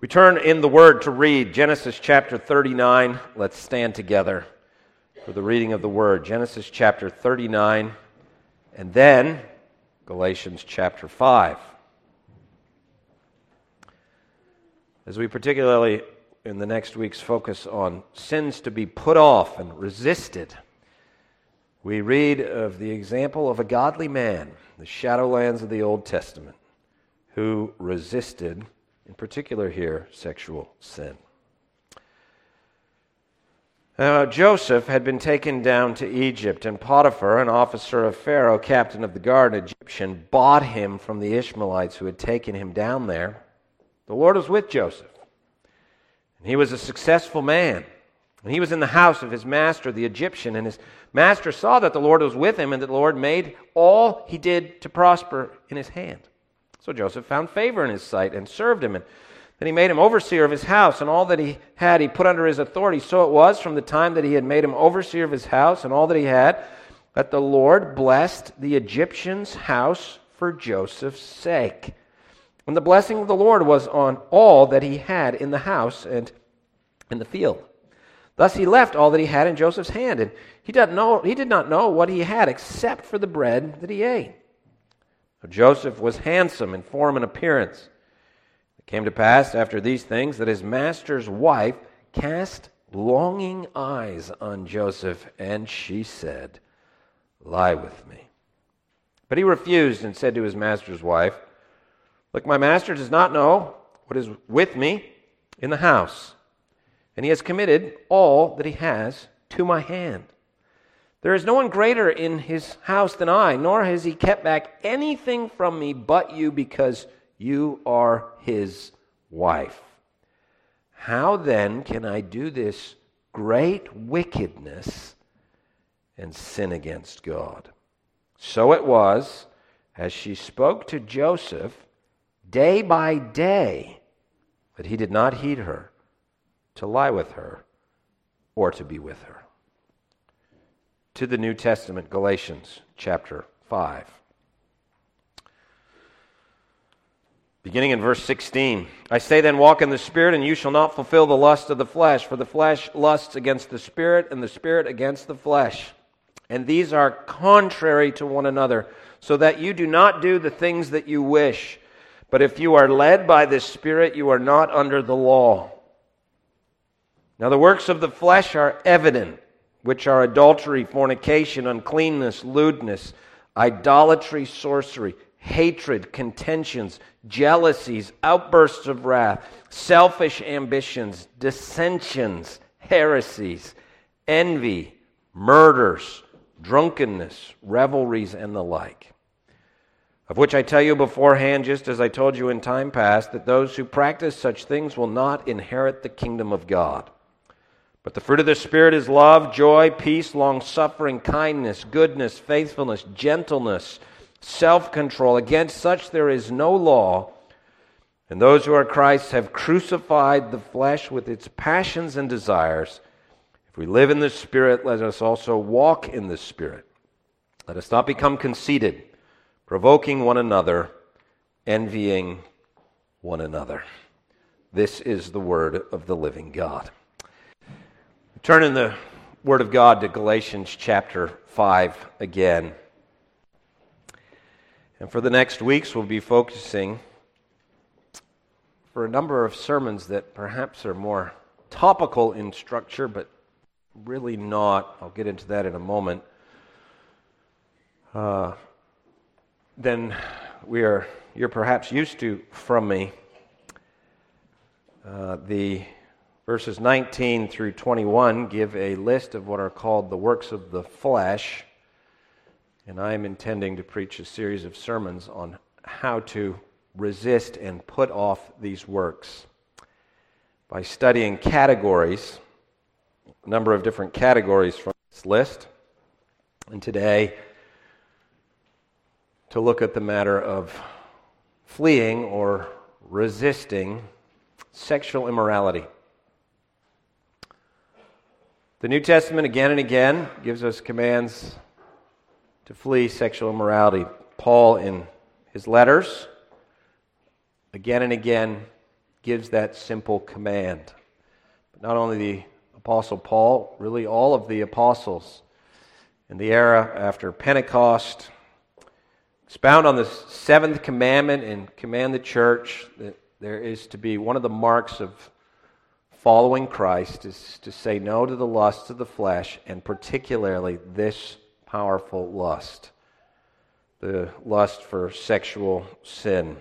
We turn in the Word to read Genesis chapter 39. Let's stand together for the reading of the Word. Genesis chapter 39, and then Galatians chapter 5. As we particularly in the next weeks focus on sins to be put off and resisted, we read of the example of a godly man, the Shadowlands of the Old Testament, who resisted, in particular here, sexual sin. Joseph had been taken down to Egypt, and Potiphar, an officer of Pharaoh, captain of the guard, an Egyptian, bought him from the Ishmaelites who had taken him down there. The Lord was with Joseph, and he was a successful man. And he was in the house of his master, the Egyptian, and his master saw that the Lord was with him, and that the Lord made all he did to prosper in his hand. So Joseph found favor in his sight and served him, and then he made him overseer of his house, and all that he had he put under his authority. So it was from the time that he had made him overseer of his house and all that he had, that the Lord blessed the Egyptian's house for Joseph's sake. And the blessing of the Lord was on all that he had in the house and in the field. Thus he left all that he had in Joseph's hand, and he did not know what he had except for the bread that he ate. So Joseph was handsome in form and appearance. It came to pass after these things that his master's wife cast longing eyes on Joseph, and she said, "Lie with me." But he refused and said to his master's wife, "Look, my master does not know what is with me in the house, and he has committed all that he has to my hand. There is no one greater in his house than I, nor has he kept back anything from me but you, because you are his wife. How then can I do this great wickedness and sin against God?" So it was, as she spoke to Joseph day by day, that he did not heed her, to lie with her, or to be with her. To the New Testament, Galatians chapter 5. Beginning in verse 16, "I say then, walk in the Spirit, and you shall not fulfill the lust of the flesh. For the flesh lusts against the Spirit, and the Spirit against the flesh. And these are contrary to one another, so that you do not do the things that you wish. But if you are led by the Spirit, you are not under the law. Now the works of the flesh are evident, which are adultery, fornication, uncleanness, lewdness, idolatry, sorcery, hatred, contentions, jealousies, outbursts of wrath, selfish ambitions, dissensions, heresies, envy, murders, drunkenness, revelries, and the like. Of which I tell you beforehand, just as I told you in time past, that those who practice such things will not inherit the kingdom of God. But the fruit of the Spirit is love, joy, peace, long-suffering, kindness, goodness, faithfulness, gentleness, self-control. Against such there is no law. And those who are Christ's have crucified the flesh with its passions and desires. If we live in the Spirit, let us also walk in the Spirit. Let us not become conceited, provoking one another, envying one another." This is the word of the living God. Turn in the Word of God to Galatians chapter 5 again. And for the next weeks, we'll be focusing for a number of sermons that perhaps are more topical in structure, but really not, I'll get into that in a moment, than you're perhaps used to from me. The verses 19 through 21 give a list of what are called the works of the flesh, and I am intending to preach a series of sermons on how to resist and put off these works by studying categories, a number of different categories from this list, and today to look at the matter of fleeing or resisting sexual immorality. The New Testament again and again gives us commands to flee sexual immorality. Paul in his letters again and again gives that simple command. But not only the Apostle Paul, really all of the apostles in the era after Pentecost expound on the seventh commandment and command the church that there is to be one of the marks of following Christ is to say no to the lusts of the flesh, and particularly this powerful lust, the lust for sexual sin.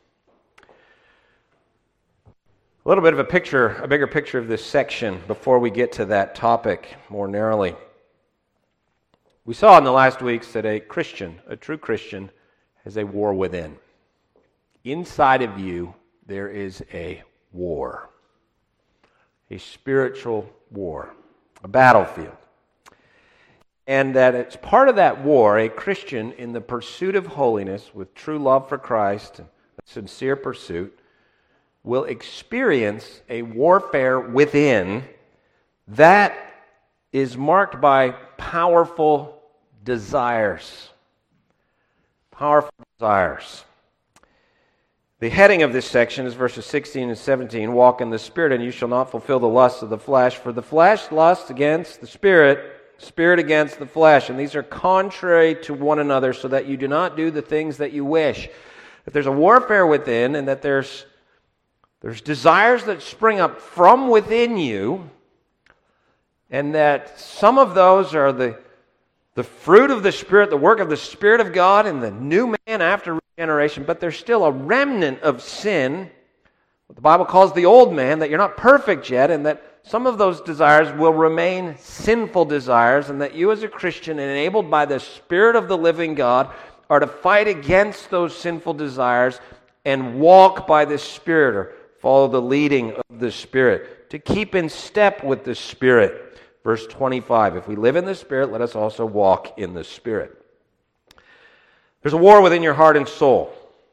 A little bit of a bigger picture of this section before we get to that topic more narrowly. We saw in the last weeks that a true Christian, has a war within. Inside of you, there is a war. A spiritual war, a battlefield. And that it's part of that war, a Christian in the pursuit of holiness with true love for Christ, and a sincere pursuit, will experience a warfare within that is marked by powerful desires. Powerful desires. The heading of this section is verses 16 and 17. Walk in the Spirit, and you shall not fulfill the lusts of the flesh. For the flesh lusts against the Spirit, Spirit against the flesh. And these are contrary to one another, so that you do not do the things that you wish. That there's a warfare within, and that there's desires that spring up from within you, and that some of those are the fruit of the Spirit, the work of the Spirit of God in the new man after regeneration, but there's still a remnant of sin, what the Bible calls the old man, that you're not perfect yet, and that some of those desires will remain sinful desires, and that you as a Christian, enabled by the Spirit of the living God, are to fight against those sinful desires and walk by the Spirit, or follow the leading of the Spirit, to keep in step with the Spirit. Verse 25, if we live in the Spirit, let us also walk in the Spirit. There's a war within your heart and soul.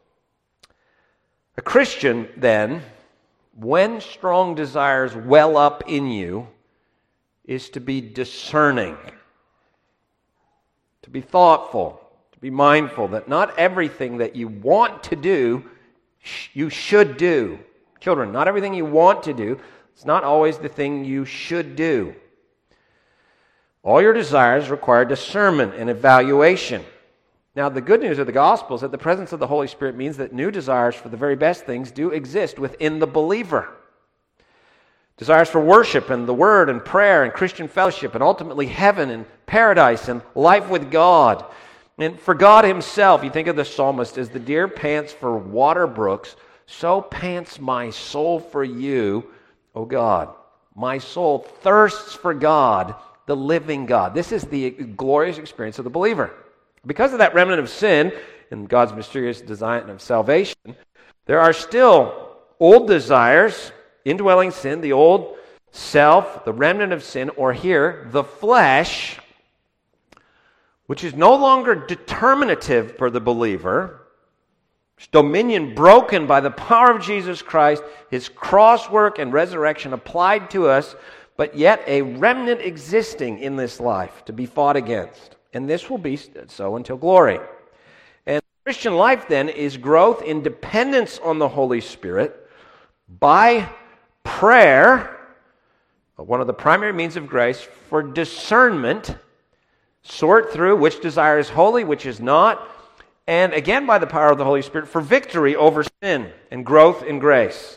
A Christian, then, when strong desires well up in you, is to be discerning, to be thoughtful, to be mindful that not everything that you want to do, you should do. Children, not everything you want to do, it's not always the thing you should do. All your desires require discernment and evaluation. Now, the good news of the gospel is that the presence of the Holy Spirit means that new desires for the very best things do exist within the believer. Desires for worship and the Word and prayer and Christian fellowship and ultimately heaven and paradise and life with God. And for God Himself, you think of the psalmist, as the deer pants for water brooks, so pants my soul for you, O God. My soul thirsts for God, the living God. This is the glorious experience of the believer. Because of that remnant of sin and God's mysterious design of salvation, there are still old desires, indwelling sin, the old self, the remnant of sin, or here, the flesh, which is no longer determinative for the believer. It's dominion broken by the power of Jesus Christ, His cross work and resurrection applied to us, but yet a remnant existing in this life to be fought against. And this will be so until glory. And Christian life then is growth in dependence on the Holy Spirit by prayer, one of the primary means of grace, for discernment, sort through which desire is holy, which is not, and again by the power of the Holy Spirit for victory over sin and growth in grace.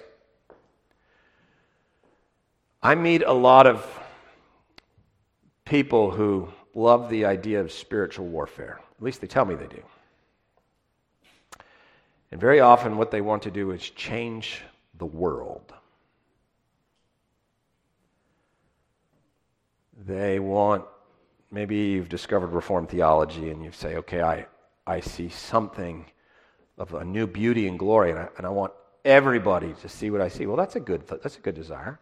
I meet a lot of people who love the idea of spiritual warfare. At least they tell me they do. And very often what they want to do is change the world. They want, maybe you've discovered Reformed theology and you say, okay, I see something of a new beauty and glory, and I want everybody to see what I see. Well, that's a good desire.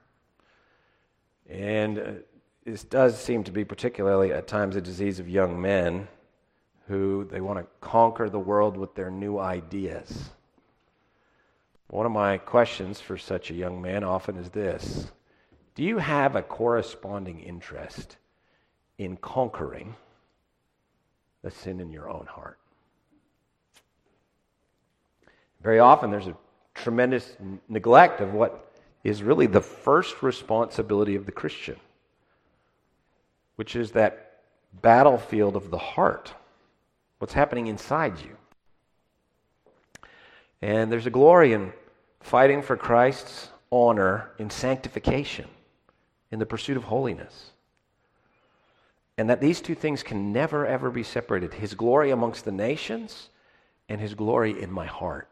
And this does seem to be particularly at times a disease of young men who they want to conquer the world with their new ideas. One of my questions for such a young man often is this: do you have a corresponding interest in conquering the sin in your own heart? Very often there's a tremendous neglect of what is really the first responsibility of the Christian, which is that battlefield of the heart, what's happening inside you. And there's a glory in fighting for Christ's honor in sanctification, in the pursuit of holiness. And that these two things can never, ever be separated. His glory amongst the nations and His glory in my heart.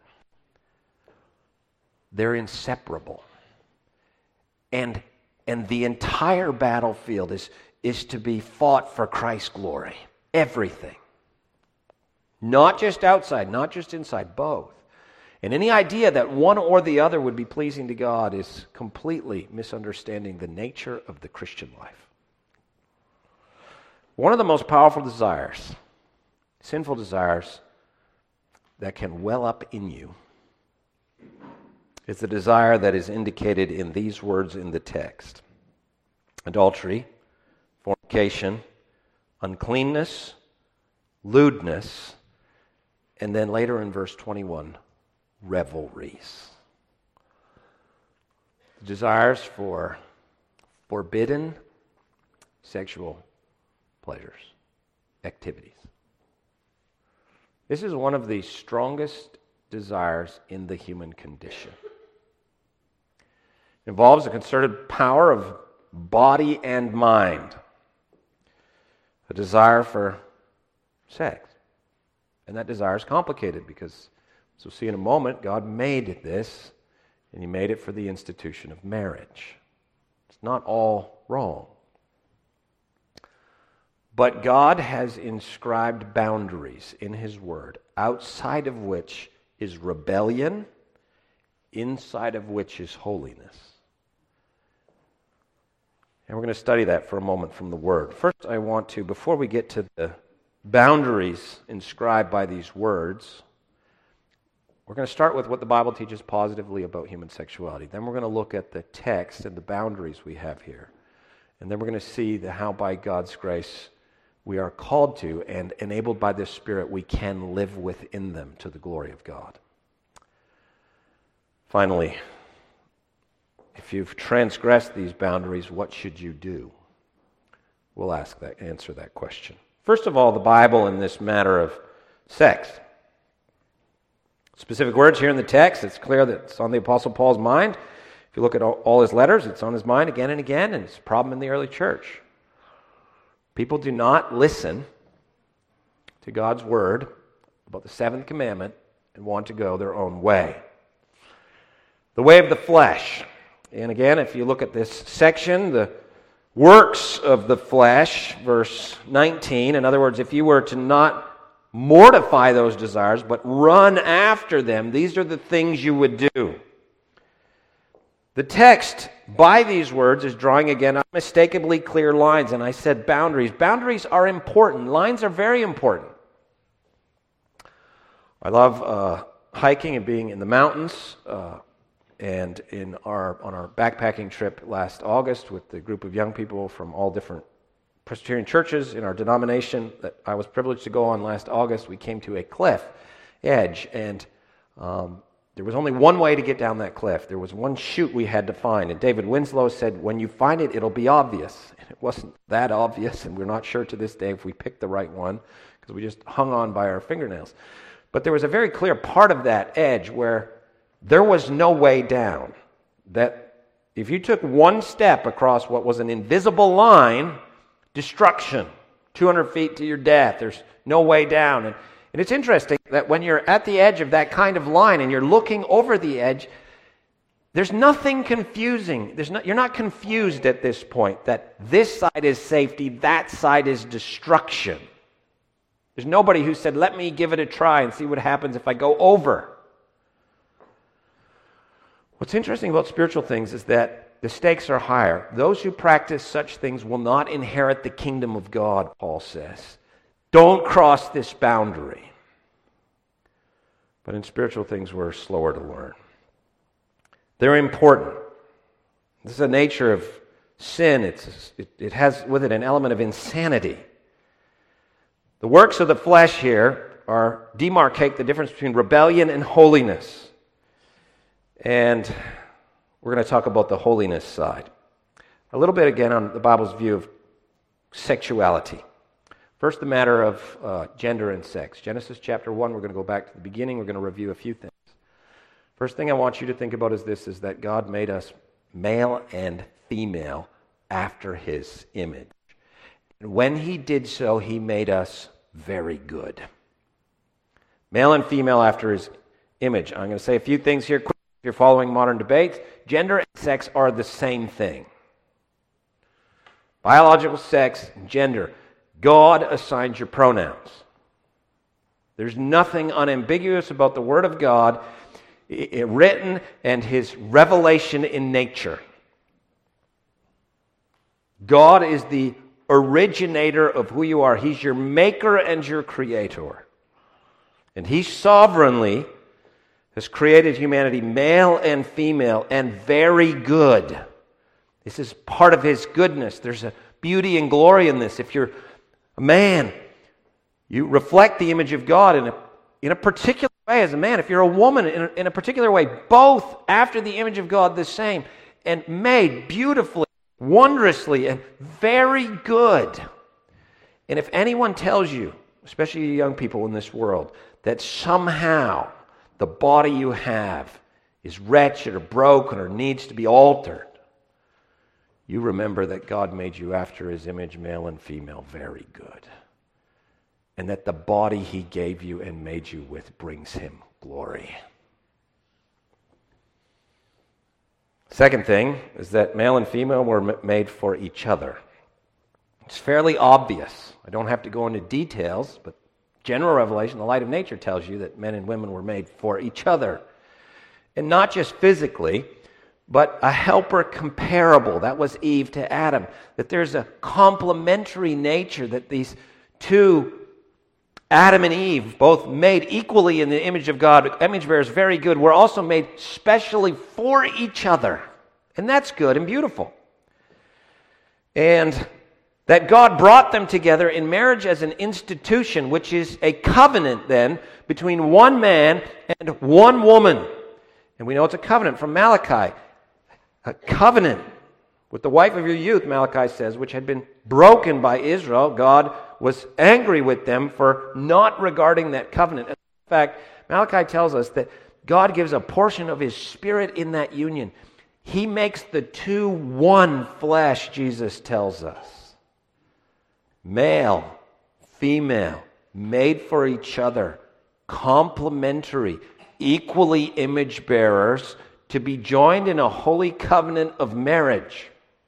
They're inseparable. And the entire battlefield is to be fought for Christ's glory. Everything. Not just outside, not just inside, both. And any idea that one or the other would be pleasing to God is completely misunderstanding the nature of the Christian life. One of the most powerful desires, sinful desires, that can well up in you is the desire that is indicated in these words in the text. Adultery, fornication, uncleanness, lewdness, and then later in verse 21, revelries. Desires for forbidden sexual pleasures, activities. This is one of the strongest desires in the human condition. It involves a concerted power of body and mind, a desire for sex. And that desire is complicated because, as we'll see in a moment, God made this, and He made it for the institution of marriage. It's not all wrong. But God has inscribed boundaries in His Word, outside of which is rebellion, inside of which is holiness. And we're going to study that for a moment from the Word. First, I want to, before we get to the boundaries inscribed by these words, we're going to start with what the Bible teaches positively about human sexuality. Then we're going to look at the text and the boundaries we have here. And then we're going to see how by God's grace we are called to, and enabled by this Spirit, we can live within them to the glory of God. Finally, if you've transgressed these boundaries, what should you do? We'll answer that question. First of all, the Bible in this matter of sex. Specific words here in the text, it's clear that it's on the Apostle Paul's mind. If you look at all his letters, it's on his mind again and again, and it's a problem in the early church. People do not listen to God's word about the seventh commandment and want to go their own way. The way of the flesh. And again, if you look at this section, the works of the flesh, verse 19, in other words, if you were to not mortify those desires, but run after them, these are the things you would do. The text, by these words, is drawing again unmistakably clear lines, and I said boundaries. Boundaries are important. Lines are very important. I love hiking and being in the mountains, and on our backpacking trip last August with the group of young people from all different Presbyterian churches in our denomination that I was privileged to go on last August, we came to a cliff edge, and there was only one way to get down that cliff. There was one chute we had to find, and David Winslow said, when you find it, it'll be obvious. And it wasn't that obvious, and we're not sure to this day if we picked the right one, because we just hung on by our fingernails. But there was a very clear part of that edge where there was no way down. That if you took one step across what was an invisible line, destruction, 200 feet to your death, there's no way down. And it's interesting that when you're at the edge of that kind of line and you're looking over the edge, there's nothing confusing. You're not confused at this point that this side is safety, that side is destruction. There's nobody who said, let me give it a try and see what happens if I go over. What's interesting about spiritual things is that the stakes are higher. Those who practice such things will not inherit the kingdom of God, Paul says. Don't cross this boundary. But in spiritual things, we're slower to learn. They're important. This is the nature of sin. It has with it an element of insanity. The works of the flesh here demarcate the difference between rebellion and holiness. And we're going to talk about the holiness side. A little bit again on the Bible's view of sexuality. First, the matter of gender and sex. Genesis chapter 1, we're going to go back to the beginning. We're going to review a few things. First thing I want you to think about is this, is that God made us male and female after his image. And when he did so, he made us very good. Male and female after his image. I'm going to say a few things here quick. If you're following modern debates, gender and sex are the same thing. Biological sex, gender. God assigns your pronouns. There's nothing unambiguous about the Word of God written and his revelation in nature. God is the originator of who you are. He's your maker and your creator. And he sovereignly has created humanity male and female and very good. This is part of his goodness. There's a beauty and glory in this. If you're a man, you reflect the image of God in a particular way as a man. If you're a woman, in a particular way, both after the image of God the same and made beautifully, wondrously, and very good. And if anyone tells you, especially young people in this world, that somehow the body you have is wretched or broken or needs to be altered, you remember that God made you after his image, male and female, very good. And that the body he gave you and made you with brings him glory. Second thing is that male and female were made for each other. It's fairly obvious. I don't have to go into details, but general revelation, the light of nature, tells you that men and women were made for each other. And not just physically, but a helper comparable. That was Eve to Adam. That there's a complementary nature that these two, Adam and Eve, both made equally in the image of God, image bearers, very good, were also made specially for each other. And that's good and beautiful. And that God brought them together in marriage as an institution, which is a covenant then between one man and one woman. And we know it's a covenant from Malachi. A covenant with the wife of your youth, Malachi says, which had been broken by Israel. God was angry with them for not regarding that covenant. In fact, Malachi tells us that God gives a portion of his Spirit in that union. He makes the two one flesh, Jesus tells us. Male, female, made for each other, complementary, equally image bearers, to be joined in a holy covenant of marriage.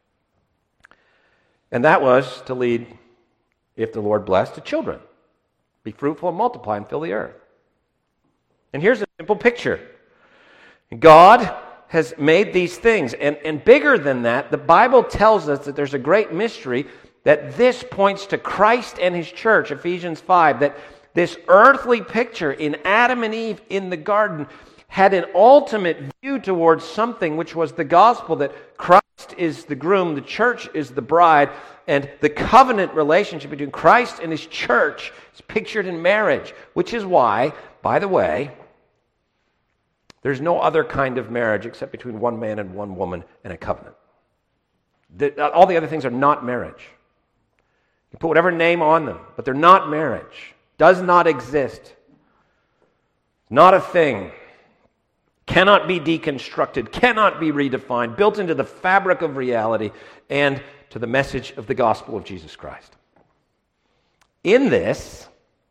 And that was to lead, if the Lord blessed, to children. Be fruitful and multiply and fill the earth. And here's a simple picture. God has made these things. And bigger than that, the Bible tells us that there's a great mystery, that this points to Christ and his church, Ephesians 5, that this earthly picture in Adam and Eve in the garden had an ultimate view towards something, which was the gospel, that Christ is the groom, the church is the bride, and the covenant relationship between Christ and his church is pictured in marriage, which is why, by the way, there's no other kind of marriage except between one man and one woman and a covenant. All the other things are not marriage. You put whatever name on them, but they're not marriage. Does not exist. Not a thing. Cannot be deconstructed, cannot be redefined, built into the fabric of reality and to the message of the gospel of Jesus Christ. In this,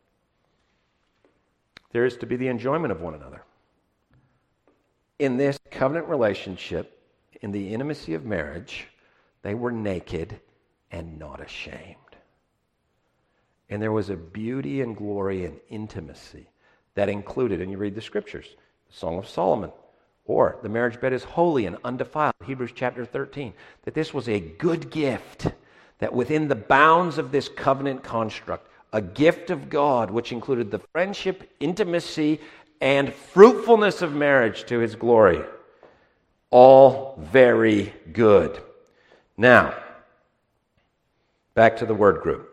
there is to be the enjoyment of one another. In this covenant relationship, in the intimacy of marriage, they were naked and not ashamed. And there was a beauty and glory and intimacy that included, and you read the scriptures, Song of Solomon, or the marriage bed is holy and undefiled, Hebrews chapter 13, that this was a good gift, that within the bounds of this covenant construct, a gift of God which included the friendship, intimacy, and fruitfulness of marriage to his glory. All very good. Now, back to the word group.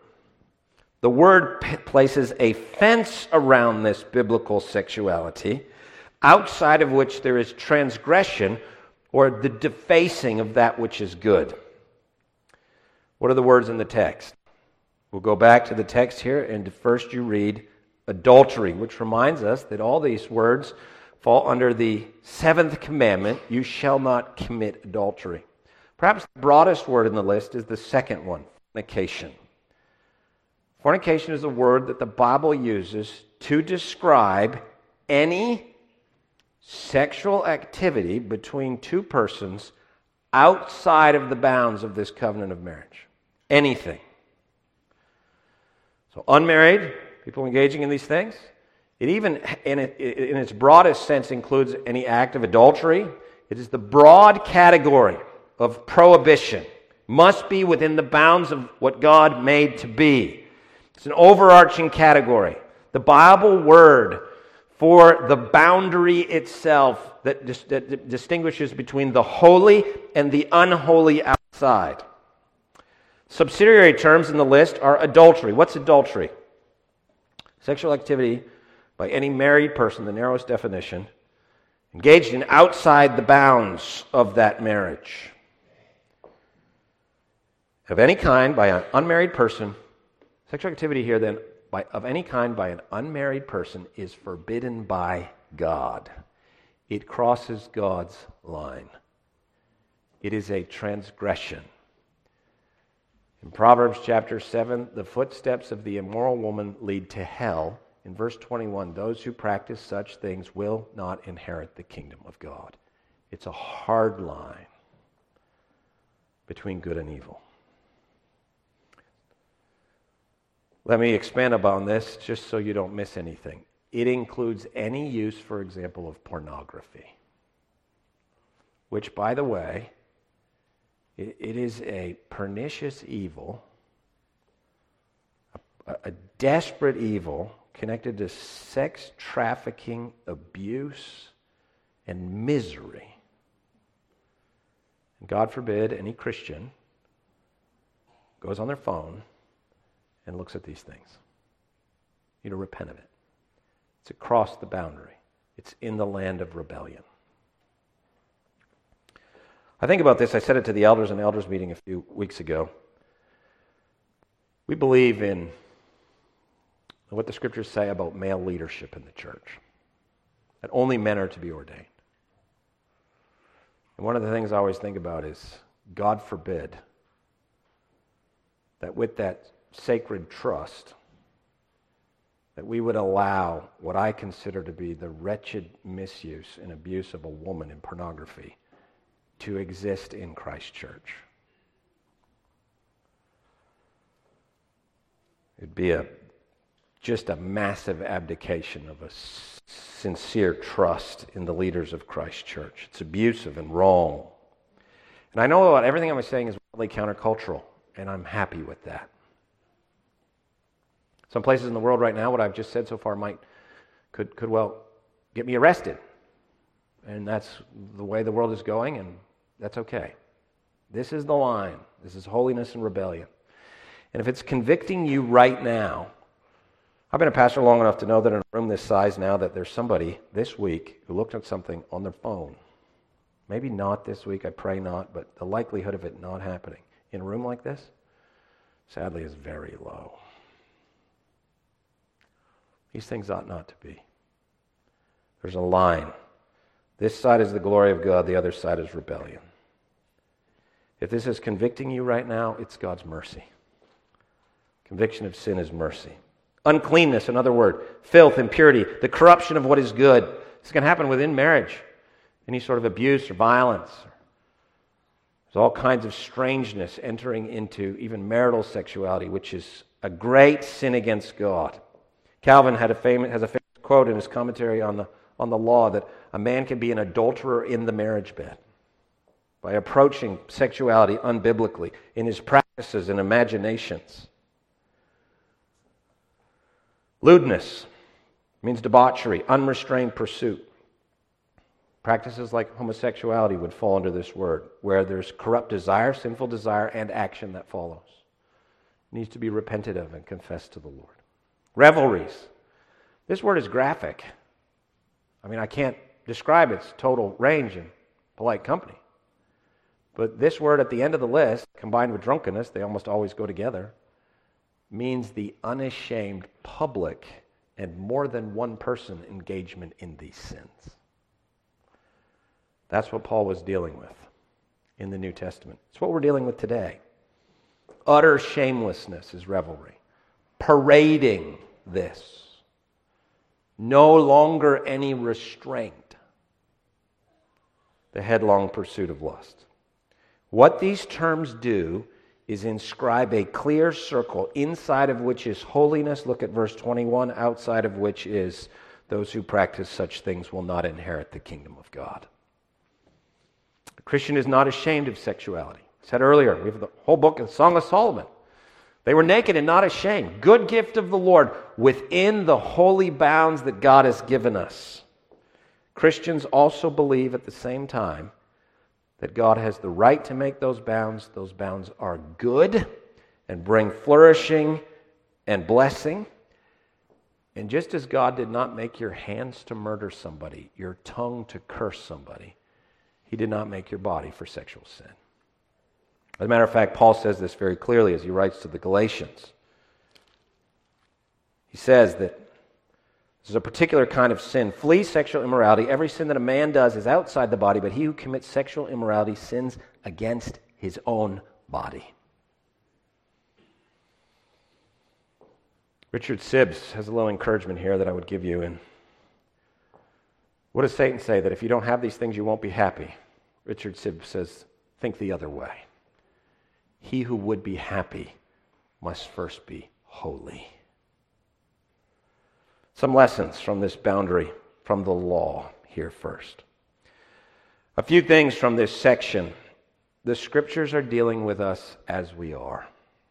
The word places a fence around this biblical sexuality, outside of which there is transgression or the defacing of that which is good. What are the words in the text? We'll go back to the text here, and first you read adultery, which reminds us that all these words fall under the seventh commandment, you shall not commit adultery. Perhaps the broadest word in the list is the second one, fornication. Fornication is a word that the Bible uses to describe any sexual activity between two persons outside of the bounds of this covenant of marriage. Anything. So unmarried, people engaging in these things, it even, in its broadest sense, includes any act of adultery. It is the broad category of prohibition. Must be within the bounds of what God made to be. It's an overarching category. The Bible word for the boundary itself that distinguishes between the holy and the unholy outside. Subsidiary terms in the list are adultery. What's adultery? Sexual activity by any married person, the narrowest definition, engaged in outside the bounds of that marriage. Of any kind by an unmarried person, sexual activity here then of any kind by an unmarried person is forbidden by God. It crosses God's line. It is a transgression. In Proverbs chapter 7, the footsteps of the immoral woman lead to hell. In verse 21, those who practice such things will not inherit the kingdom of God. It's a hard line between good and evil. Let me expand upon this just so you don't miss anything. It includes any use, for example, of pornography, which, by the way, it is a pernicious evil, a desperate evil connected to sex trafficking, abuse, and misery. And God forbid any Christian goes on their phone and looks at these things. You need to repent of it. It's across the boundary. It's in the land of rebellion. I think about this. I said it to the elders in the elders meeting a few weeks ago. We believe in what the scriptures say about male leadership in the church, that only men are to be ordained. And one of the things I always think about is, God forbid that with that sacred trust, that we would allow what I consider to be the wretched misuse and abuse of a woman in pornography to exist in Christ's church. It'd be just a massive abdication of a sincere trust in the leaders of Christ's church. It's abusive and wrong. And I know that everything I'm saying is wildly countercultural, and I'm happy with that. Some places in the world right now, what I've just said so far could well get me arrested. And that's the way the world is going, and that's okay. This is the line. This is holiness and rebellion. And if it's convicting you right now, I've been a pastor long enough to know that in a room this size now that there's somebody this week who looked at something on their phone. Maybe not this week, I pray not, but the likelihood of it not happening in a room like this, sadly, is very low. These things ought not to be. There's a line. This side is the glory of God, the other side is rebellion. If this is convicting you right now, it's God's mercy. Conviction of sin is mercy. Uncleanness, another word. Filth, impurity, the corruption of what is good. This can happen within marriage. Any sort of abuse or violence. There's all kinds of strangeness entering into even marital sexuality, which is a great sin against God. Calvin has a famous quote in his commentary on the law that a man can be an adulterer in the marriage bed by approaching sexuality unbiblically in his practices and imaginations. Lewdness means debauchery, unrestrained pursuit. Practices like homosexuality would fall under this word, where there's corrupt desire, sinful desire, and action that follows. It needs to be repented of and confessed to the Lord. Revelries. This word is graphic. I mean, I can't describe its total range in polite company. But this word at the end of the list, combined with drunkenness, they almost always go together, means the unashamed public and more than one person engagement in these sins. That's what Paul was dealing with in the New Testament. It's what we're dealing with today. Utter shamelessness is revelry. Parading this. No longer any restraint. The headlong pursuit of lust. What these terms do is inscribe a clear circle, inside of which is holiness. Look at verse 21, outside of which is those who practice such things will not inherit the kingdom of God. The Christian is not ashamed of sexuality. I said earlier, we have the whole book of Song of Solomon. They were naked and not ashamed. Good gift of the Lord within the holy bounds that God has given us. Christians also believe at the same time that God has the right to make those bounds. Those bounds are good and bring flourishing and blessing. And just as God did not make your hands to murder somebody, your tongue to curse somebody, He did not make your body for sexual sin. As a matter of fact, Paul says this very clearly as he writes to the Galatians. He says that this is a particular kind of sin. Flee sexual immorality. Every sin that a man does is outside the body, but he who commits sexual immorality sins against his own body. Richard Sibbes has a little encouragement here that I would give you. And what does Satan say? That if you don't have these things, you won't be happy. Richard Sibbes says, think the other way. He who would be happy must first be holy. Some lessons from this boundary, from the law here first. A few things from this section. The Scriptures are dealing with us as we are.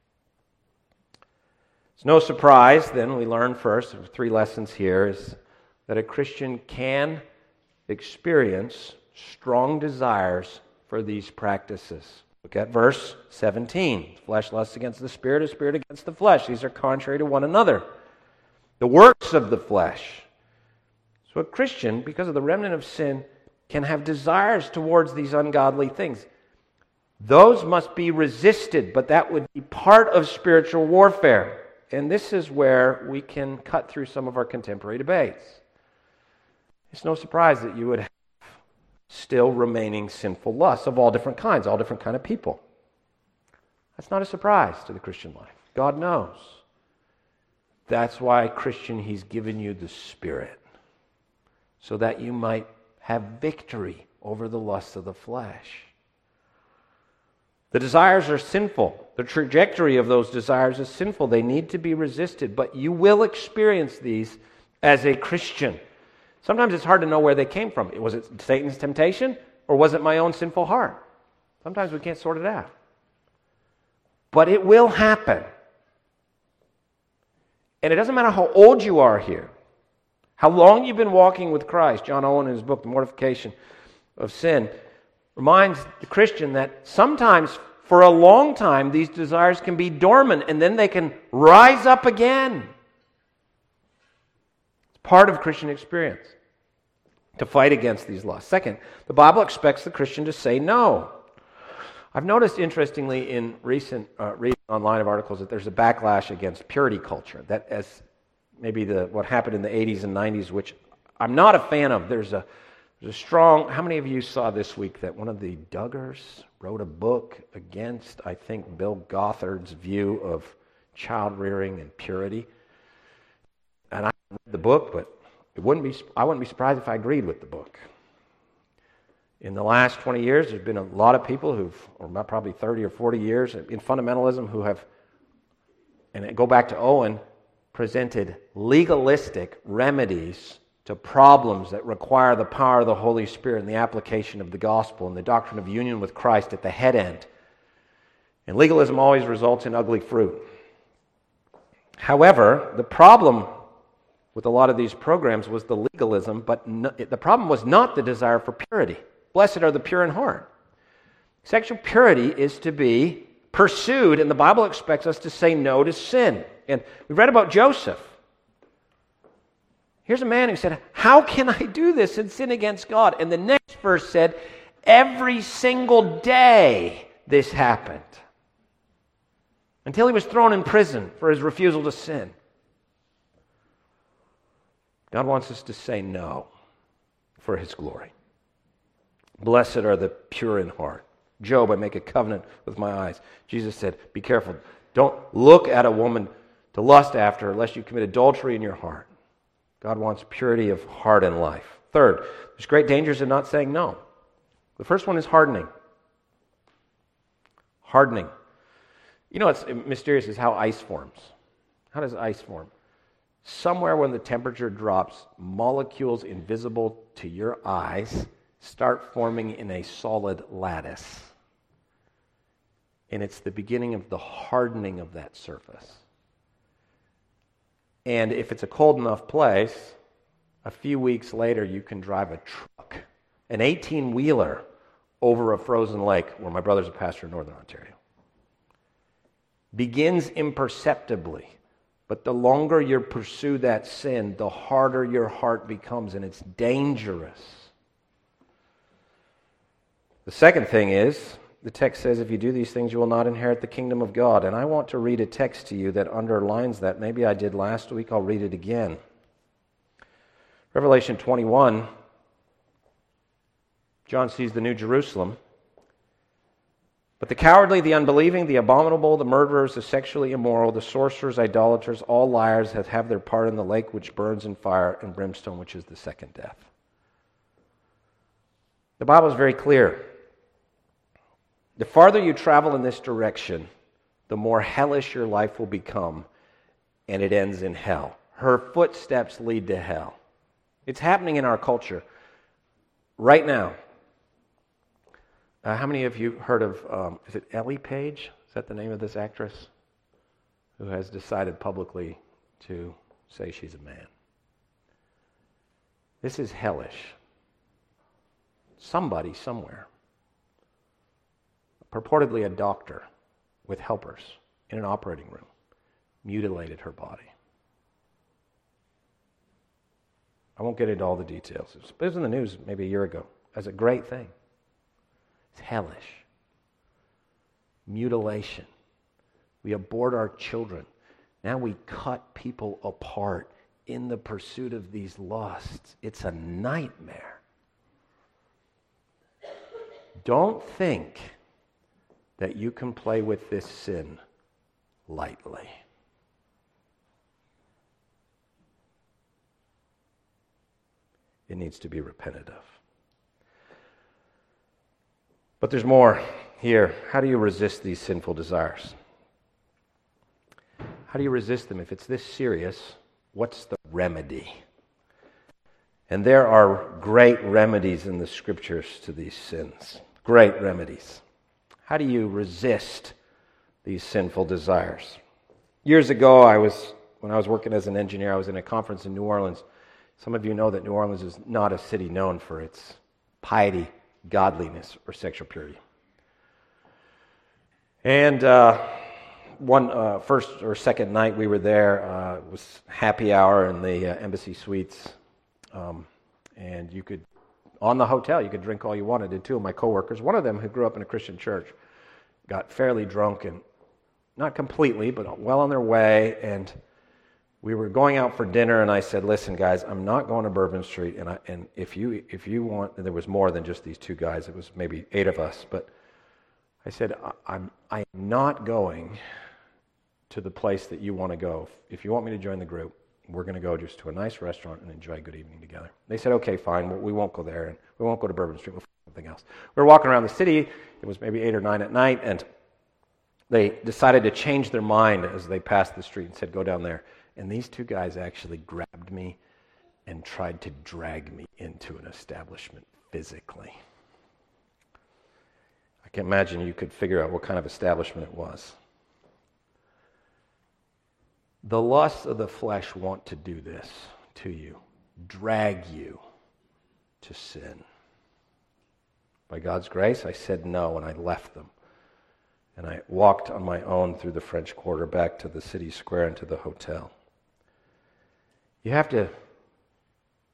It's no surprise, then, we learn first, 3 lessons here, is that a Christian can experience strong desires for these practices. Look at verse 17. Flesh lusts against the spirit against the flesh. These are contrary to one another. The works of the flesh. So a Christian, because of the remnant of sin, can have desires towards these ungodly things. Those must be resisted, but that would be part of spiritual warfare. And this is where we can cut through some of our contemporary debates. It's no surprise that you would have still remaining sinful lusts of all different kinds, all different kind of people. That's not a surprise to the Christian life. God knows. That's why, Christian, He's given you the Spirit, so that you might have victory over the lusts of the flesh. The desires are sinful. The trajectory of those desires is sinful. They need to be resisted, but you will experience these as a Christian. Sometimes it's hard to know where they came from. Was it Satan's temptation, or was it my own sinful heart? Sometimes we can't sort it out. But it will happen. And it doesn't matter how old you are here, how long you've been walking with Christ. John Owen, in his book, The Mortification of Sin, reminds the Christian that sometimes, for a long time, these desires can be dormant, and then they can rise up again. It's part of Christian experience to fight against these lusts. Second, the Bible expects the Christian to say no. I've noticed, interestingly, in recent reading online of articles, that there's a backlash against purity culture. That as maybe what happened in the 80s and 90s, which I'm not a fan of. There's a strong... How many of you saw this week that one of the Duggars wrote a book against, I think, Bill Gothard's view of child rearing and purity? And I haven't read the book, but I wouldn't be surprised if I agreed with the book. In the last 20 years, there's been a lot of people or probably 30 or 40 years in fundamentalism who have, and go back to Owen, presented legalistic remedies to problems that require the power of the Holy Spirit and the application of the gospel and the doctrine of union with Christ at the head end. And legalism always results in ugly fruit. However, the problem with a lot of these programs was the legalism, but the problem was not the desire for purity. Blessed are the pure in heart. Sexual purity is to be pursued, and the Bible expects us to say no to sin. And we read about Joseph. Here's a man who said, how can I do this and sin against God? And the next verse said, every single day this happened. Until he was thrown in prison for his refusal to sin. God wants us to say no for his glory. Blessed are the pure in heart. Job, I make a covenant with my eyes. Jesus said, be careful. Don't look at a woman to lust after her lest you commit adultery in your heart. God wants purity of heart and life. Third, there's great dangers in not saying no. The first one is hardening. Hardening. You know what's mysterious is how ice forms. How does ice form? Somewhere when the temperature drops, molecules invisible to your eyes start forming in a solid lattice. And it's the beginning of the hardening of that surface. And if it's a cold enough place, a few weeks later you can drive a truck, an 18-wheeler, over a frozen lake where my brother's a pastor in Northern Ontario. Begins imperceptibly, but the longer you pursue that sin, the harder your heart becomes, and it's dangerous. The second thing is, the text says, if you do these things, you will not inherit the kingdom of God. And I want to read a text to you that underlines that. Maybe I did last week. I'll read it again. Revelation 21, John sees the New Jerusalem. But the cowardly, the unbelieving, the abominable, the murderers, the sexually immoral, the sorcerers, idolaters, all liars have their part in the lake which burns in fire and brimstone, which is the second death. The Bible is very clear. The farther you travel in this direction, the more hellish your life will become, and it ends in hell. Her footsteps lead to hell. It's happening in our culture right now. How many of you heard of, is it Ellie Page? Is that the name of this actress? Who has decided publicly to say she's a man. This is hellish. Somebody somewhere, purportedly a doctor with helpers in an operating room, mutilated her body. I won't get into all the details. It was in the news maybe a year ago as a great thing. It's hellish. Mutilation. We abort our children. Now we cut people apart in the pursuit of these lusts. It's a nightmare. Don't think that you can play with this sin lightly. It needs to be repented of. But there's more here. How do you resist these sinful desires? How do you resist them? If it's this serious, what's the remedy? And there are great remedies in the Scriptures to these sins. Great remedies. How do you resist these sinful desires? Years ago, when I was working as an engineer, I was in a conference in New Orleans. Some of you know that New Orleans is not a city known for its piety, godliness, or sexual purity. And one first or second night we were there, it was happy hour in the Embassy Suites, and you could, on the hotel, you could drink all you wanted. And two of my coworkers, one of them who grew up in a Christian church, got fairly drunk, and not completely, but well on their way, and we were going out for dinner, and I said, listen, guys, I'm not going to Bourbon Street, and if you want, and there was more than just these two guys, it was maybe 8 of us, but I said, I'm not going to the place that you want to go. If you want me to join the group, we're going to go just to a nice restaurant and enjoy a good evening together. They said, okay, fine, we won't go there, and we won't go to Bourbon Street, we'll find something else. We were walking around the city, it was maybe 8 or 9 at night, and they decided to change their mind as they passed the street and said, go down there. And these two guys actually grabbed me and tried to drag me into an establishment physically. I can imagine you could figure out what kind of establishment it was. The lusts of the flesh want to do this to you, drag you to sin. By God's grace, I said no, and I left them. And I walked on my own through the French Quarter back to the city square and to the hotel. You have to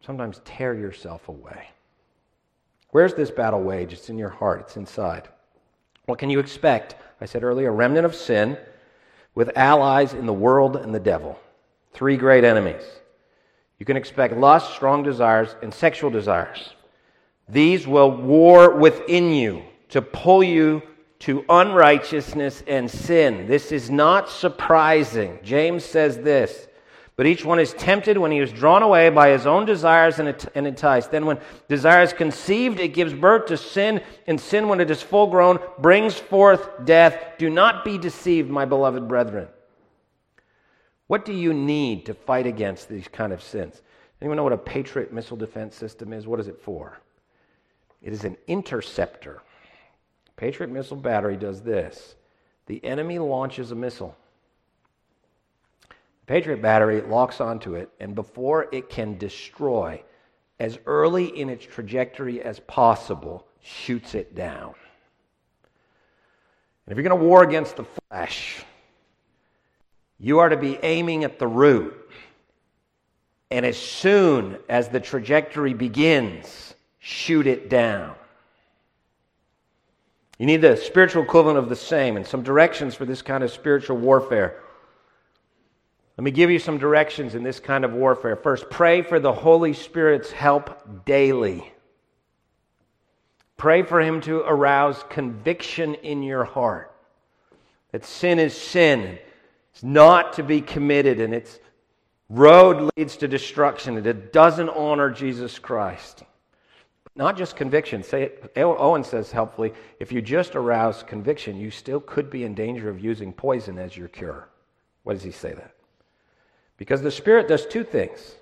sometimes tear yourself away. Where's this battle waged? It's in your heart. It's inside. What can you expect? I said earlier, a remnant of sin with allies in the world and the devil. 3 great enemies. You can expect lust, strong desires, and sexual desires. These will war within you to pull you to unrighteousness and sin. This is not surprising. James says this, but each one is tempted when he is drawn away by his own desires and enticed. Then when desire is conceived, it gives birth to sin, and sin, when it is full grown, brings forth death. Do not be deceived, my beloved brethren. What do you need to fight against these kind of sins? Anyone know what a Patriot missile defense system is? What is it for? It is an interceptor. Patriot missile battery does this. The enemy launches a missile. The Patriot battery locks onto it, and before it can destroy, as early in its trajectory as possible, shoots it down. And if you're going to war against the flesh, you are to be aiming at the root. And as soon as the trajectory begins, shoot it down. You need the spiritual equivalent of the same, and some directions for this kind of spiritual warfare. Let me give you some directions in this kind of warfare. First, pray for the Holy Spirit's help daily. Pray for Him to arouse conviction in your heart that sin is sin. It's not to be committed, and its road leads to destruction, and it doesn't honor Jesus Christ. Not just conviction. Owen says helpfully, if you just arouse conviction, you still could be in danger of using poison as your cure. Why does he say that? Because the Spirit does 2 things.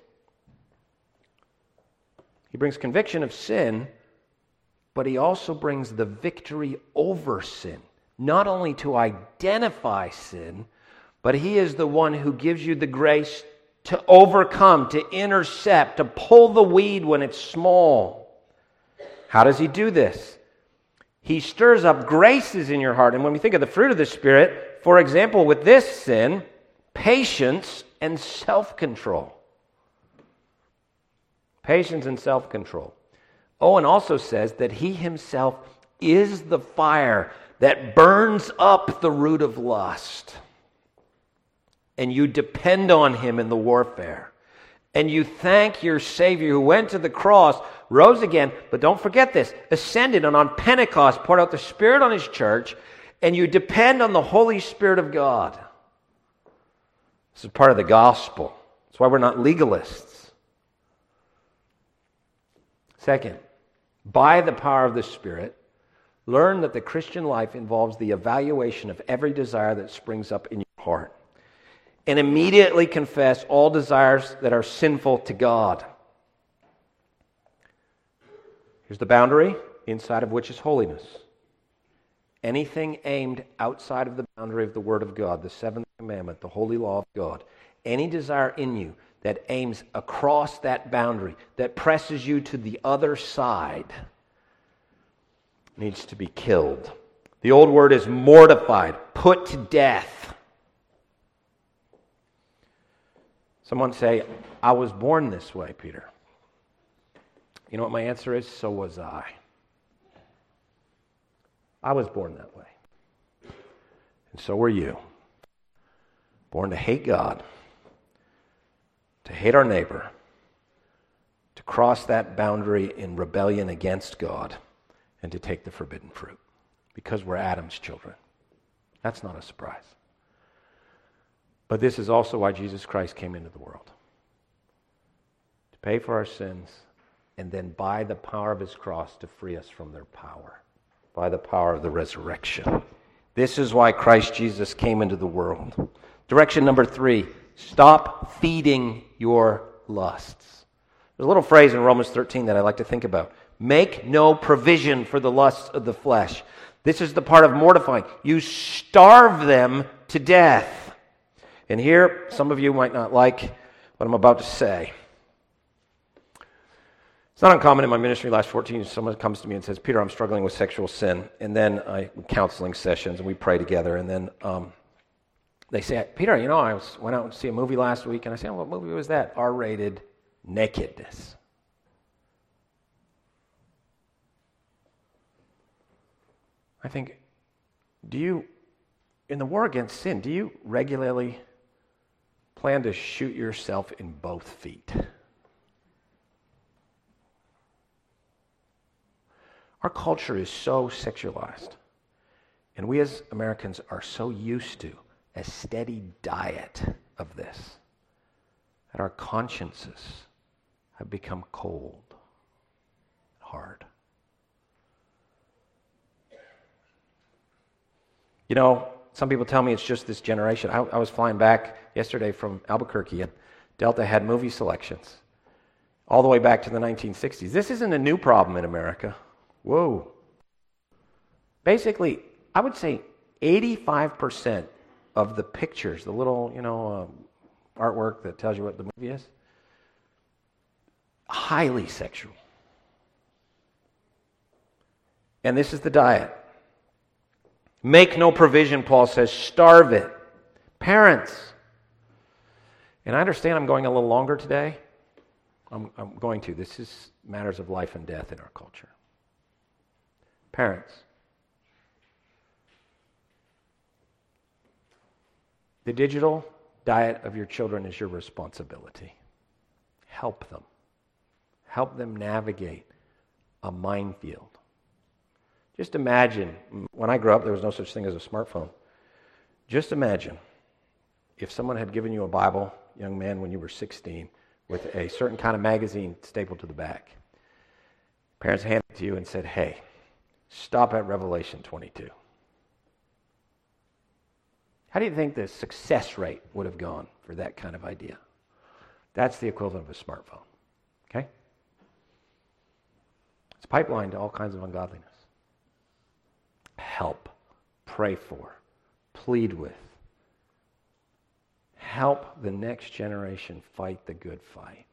He brings conviction of sin, but He also brings the victory over sin. Not only to identify sin, but He is the one who gives you the grace to overcome, to intercept, to pull the weed when it's small. How does He do this? He stirs up graces in your heart. And when we think of the fruit of the Spirit, for example, with this sin, patience and self-control. Patience and self-control. Owen also says that He Himself is the fire that burns up the root of lust. And you depend on Him in the warfare. And you thank your Savior who went to the cross, rose again, but don't forget this, ascended, and on Pentecost poured out the Spirit on His church, and you depend on the Holy Spirit of God. This is part of the gospel. That's why we're not legalists. Second, by the power of the Spirit, learn that the Christian life involves the evaluation of every desire that springs up in your heart. And immediately confess all desires that are sinful to God. Here's the boundary, inside of which is holiness. Anything aimed outside of the boundary of the Word of God, the 7th commandment, the holy law of God, any desire in you that aims across that boundary, that presses you to the other side, needs to be killed. The old word is mortified, put to death. Someone say, I was born this way, Peter. You know what my answer is? So was I. I was born that way. And so were you. Born to hate God, to hate our neighbor, to cross that boundary in rebellion against God, and to take the forbidden fruit. Because we're Adam's children. That's not a surprise. But this is also why Jesus Christ came into the world. To pay for our sins, and then by the power of His cross to free us from their power. By the power of the resurrection. This is why Christ Jesus came into the world. Direction number 3, stop feeding your lusts. There's a little phrase in Romans 13 that I like to think about. Make no provision for the lusts of the flesh. This is the part of mortifying. You starve them to death. And here, some of you might not like what I'm about to say. It's not uncommon in my ministry, last 14 years, someone comes to me and says, Peter, I'm struggling with sexual sin. And then counseling sessions, and we pray together. And then they say, Peter, you know, went out to see a movie last week. And I say, what movie was that? R-rated nakedness. I think, in the war against sin, do you regularly plan to shoot yourself in both feet? Our culture is so sexualized, and we as Americans are so used to a steady diet of this that our consciences have become cold, hard. You know, some people tell me it's just this generation. I was flying back yesterday from Albuquerque, and Delta had movie selections all the way back to the 1960s. This isn't a new problem in America. Whoa. Basically, I would say 85% of the pictures, the little, artwork that tells you what the movie is, highly sexual. And this is the diet. Make no provision, Paul says. Starve it. Parents. And I understand I'm going a little longer today. I'm going to. This is matters of life and death in our culture. Parents. The digital diet of your children is your responsibility. Help them. Help them navigate a minefield. Just imagine, when I grew up, there was no such thing as a smartphone. Just imagine if someone had given you a Bible, young man, when you were 16, with a certain kind of magazine stapled to the back. Parents handed it to you and said, hey, stop at Revelation 22. How do you think the success rate would have gone for that kind of idea? That's the equivalent of a smartphone. Okay? It's pipelined to all kinds of ungodliness. Help, pray for, plead with. Help the next generation fight the good fight.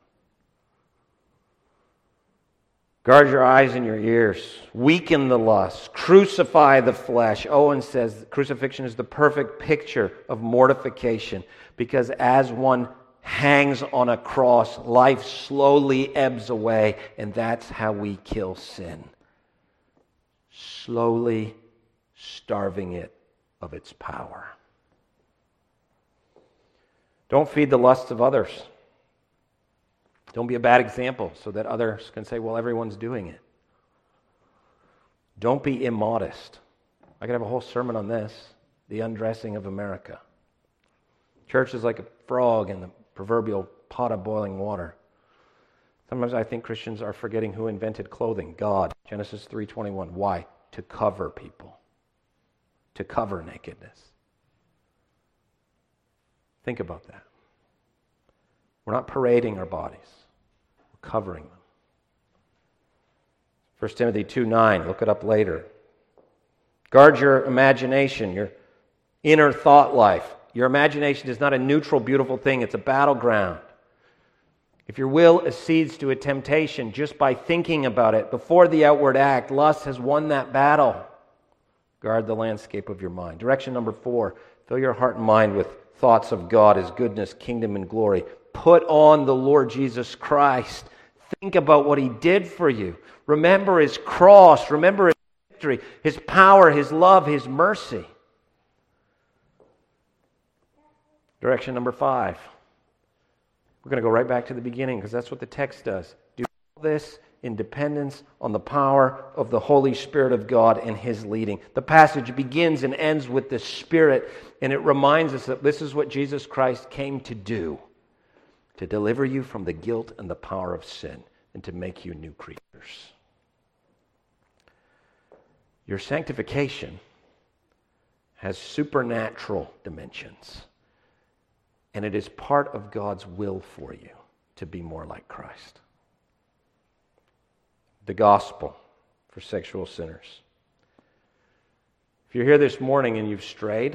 Guard your eyes and your ears. Weaken the lust. Crucify the flesh. Owen says crucifixion is the perfect picture of mortification, because as one hangs on a cross, life slowly ebbs away, and that's how we kill sin. Slowly starving it of its power. Don't feed the lusts of others. Don't be a bad example so that others can say, well, everyone's doing it. Don't be immodest. I could have a whole sermon on this, the undressing of America. Church is like a frog in the proverbial pot of boiling water. Sometimes I think Christians are forgetting who invented clothing. God. Genesis 3:21. Why? To cover people. To cover nakedness. Think about that. We're not parading our bodies. We're covering them. 1 Timothy 2:9. Look it up later. Guard your imagination, your inner thought life. Your imagination is not a neutral, beautiful thing. It's a battleground. If your will accedes to a temptation just by thinking about it before the outward act, lust has won that battle. Guard the landscape of your mind. Direction number 4, fill your heart and mind with thoughts of God, His goodness, kingdom, and glory. Put on the Lord Jesus Christ. Think about what He did for you. Remember His cross. Remember His victory, His power, His love, His mercy. Direction number 5. We're going to go right back to the beginning because that's what the text does. Do all this in dependence on the power of the Holy Spirit of God and His leading. The passage begins and ends with the Spirit, and it reminds us that this is what Jesus Christ came to do, to deliver you from the guilt and the power of sin and to make you new creatures. Your sanctification has supernatural dimensions. And it is part of God's will for you to be more like Christ. The gospel for sexual sinners. If you're here this morning and you've strayed,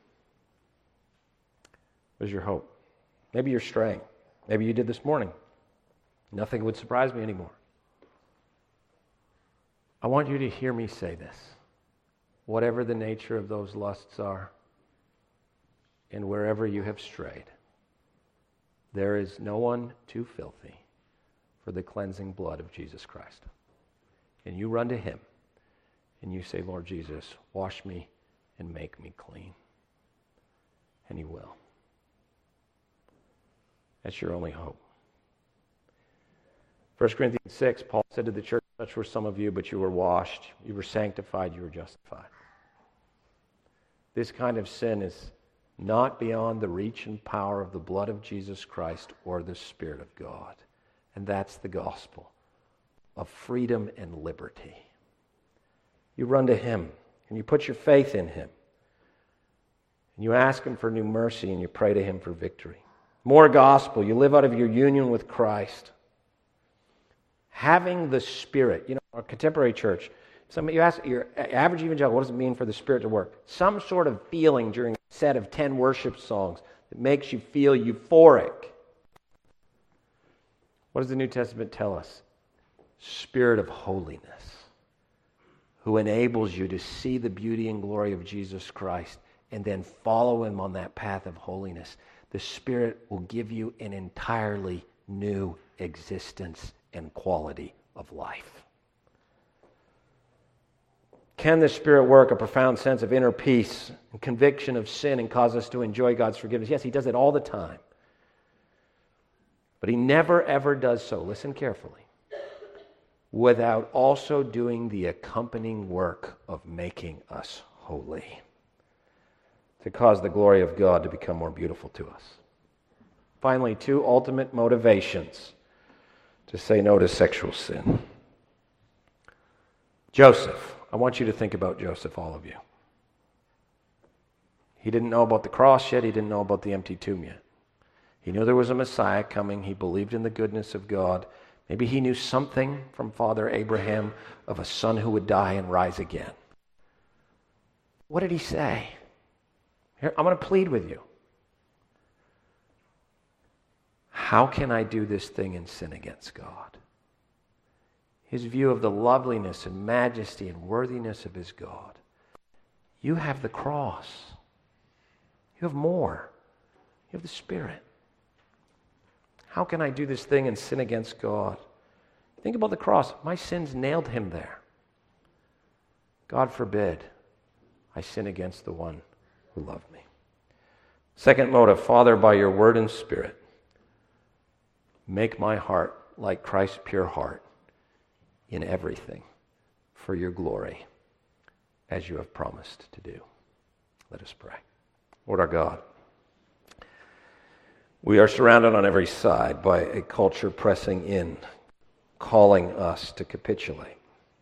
what is your hope? Maybe you're straying. Maybe you did this morning. Nothing would surprise me anymore. I want you to hear me say this. Whatever the nature of those lusts are, and wherever you have strayed, there is no one too filthy for the cleansing blood of Jesus Christ. And you run to Him, and you say, Lord Jesus, wash me and make me clean. And he will. That's your only hope. 1 Corinthians 6, Paul said to the church, such were some of you, but you were washed, you were sanctified, you were justified. This kind of sin is not beyond the reach and power of the blood of Jesus Christ or the Spirit of God. And that's the gospel of freedom and liberty. You run to him, and you put your faith in him. And you ask him for new mercy, and you pray to him for victory. More gospel. You live out of your union with Christ. Having the Spirit. You know, our contemporary church, you ask your average evangelical, what does it mean for the Spirit to work? Some sort of feeling during a set of 10 worship songs that makes you feel euphoric. What does the New Testament tell us? Spirit of holiness, who enables you to see the beauty and glory of Jesus Christ and then follow him on that path of holiness. The Spirit will give you an entirely new existence and quality of life. Can the Spirit work a profound sense of inner peace and conviction of sin and cause us to enjoy God's forgiveness? Yes, he does it all the time. But he never, ever does so, listen carefully, without also doing the accompanying work of making us holy, to cause the glory of God to become more beautiful to us. Finally, 2 ultimate motivations to say no to sexual sin. Joseph. I want you to think about Joseph, all of you. He didn't know about the cross yet. He didn't know about the empty tomb yet. He knew there was a Messiah coming. He believed in the goodness of God. Maybe he knew something from Father Abraham of a son who would die and rise again. What did he say? Here, I'm going to plead with you. How can I do this thing and sin against God? His view of the loveliness and majesty and worthiness of his God. You have the cross. You have more. You have the Spirit. How can I do this thing and sin against God? Think about the cross. My sins nailed him there. God forbid I sin against the one who loved me. Second motive, Father, by your word and Spirit, make my heart like Christ's pure heart in everything for your glory, as you have promised to do. Let us pray. Lord our God, we are surrounded on every side by a culture pressing in, calling us to capitulate.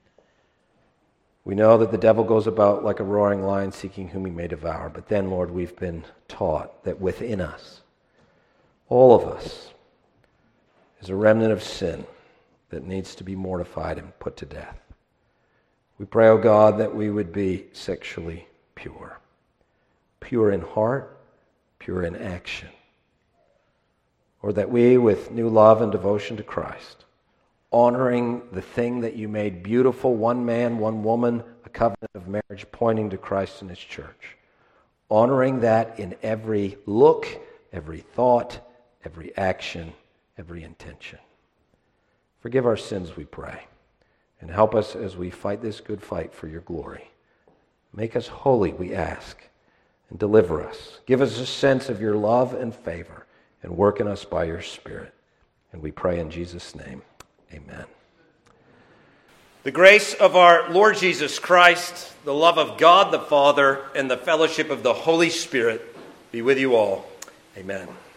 We know that the devil goes about like a roaring lion seeking whom he may devour, but then, Lord, we've been taught that within us, all of us, is a remnant of sin that needs to be mortified and put to death. We pray, O God, that we would be sexually pure. Pure in heart, pure in action. Or that we, with new love and devotion to Christ, honoring the thing that you made beautiful, one man, one woman, a covenant of marriage pointing to Christ and his church, honoring that in every look, every thought, every action, every intention. Forgive our sins, we pray, and help us as we fight this good fight for your glory. Make us holy, we ask, and deliver us. Give us a sense of your love and favor, and work in us by your Spirit. And we pray in Jesus' name, amen. The grace of our Lord Jesus Christ, the love of God the Father, and the fellowship of the Holy Spirit be with you all. Amen.